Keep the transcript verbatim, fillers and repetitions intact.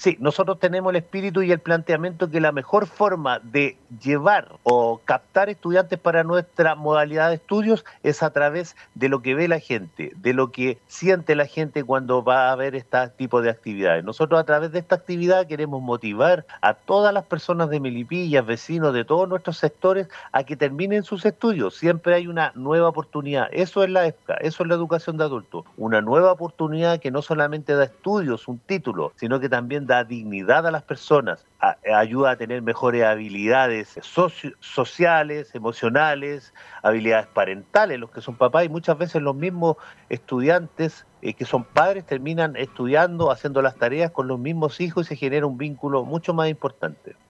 Sí, nosotros tenemos el espíritu y el planteamiento que la mejor forma de llevar o captar estudiantes para nuestra modalidad de estudios es a través de lo que ve la gente, de lo que siente la gente cuando va a ver este tipo de actividades. Nosotros a través de esta actividad queremos motivar a todas las personas de Melipilla, vecinos de todos nuestros sectores, a que terminen sus estudios. Siempre hay una nueva oportunidad. Eso es la E F C A, eso es la educación de adultos. Una nueva oportunidad que no solamente da estudios, un título, sino que también da dignidad a las personas, a, ayuda a tener mejores habilidades socio, sociales, emocionales, habilidades parentales, los que son papás, y muchas veces los mismos estudiantes eh, que son padres terminan estudiando, haciendo las tareas con los mismos hijos y se genera un vínculo mucho más importante.